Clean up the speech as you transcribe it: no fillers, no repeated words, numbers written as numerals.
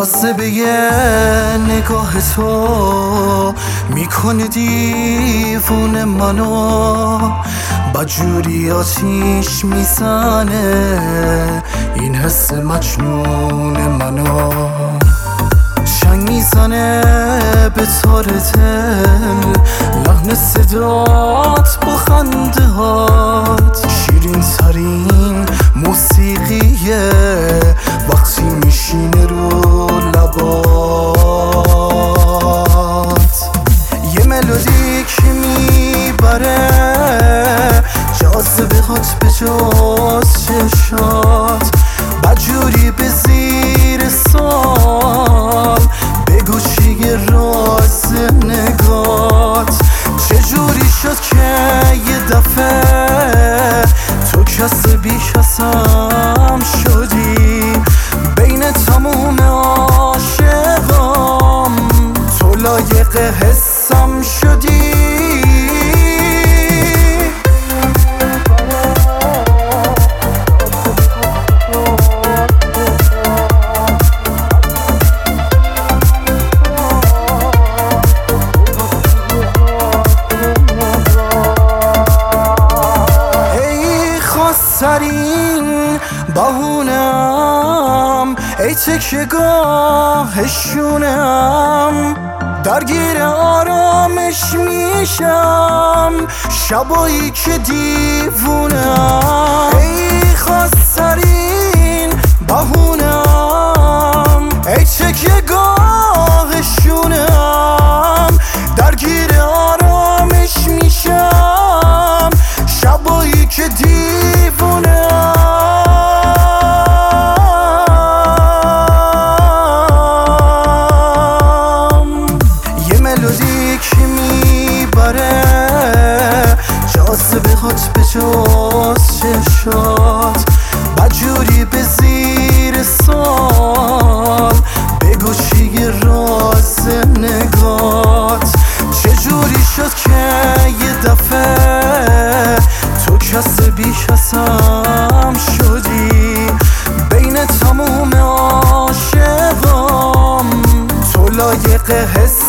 جاذبه نگاه تو میکنه دیوونه منو، بدجوری آتیش میزنه این حس مجنون منو. چنگ میزنه به تار دل، لحن صدات با خنده هات، شیرین ترین موسیقیه وقتی میشینه رو لبات. یه ملودی که میبره جاذبه هات به جاز چشات، بدجوری به زیر سال بگو چیه راز نگات. چجوری شد که یه دفعه تو کس بی کسم شدی، بین تموم عاشقام تو لایق حسم شدی. سرین بهونم ای تکیه گاه شونم، درگیر آرامش میشم شبایی که دیوونم. ای خواسترین بهونم ای تکیه گاه شونم، درگیر آرامش میشم شبایی که یه ملودی که میبره جاذبه هات به جاز چشات، بدجوری به زیر سال بگو چیه راز نگات. چجوری شد که یه دفعه تو کس بی کسم شدی، بین تموم عاشقام تو لایق حس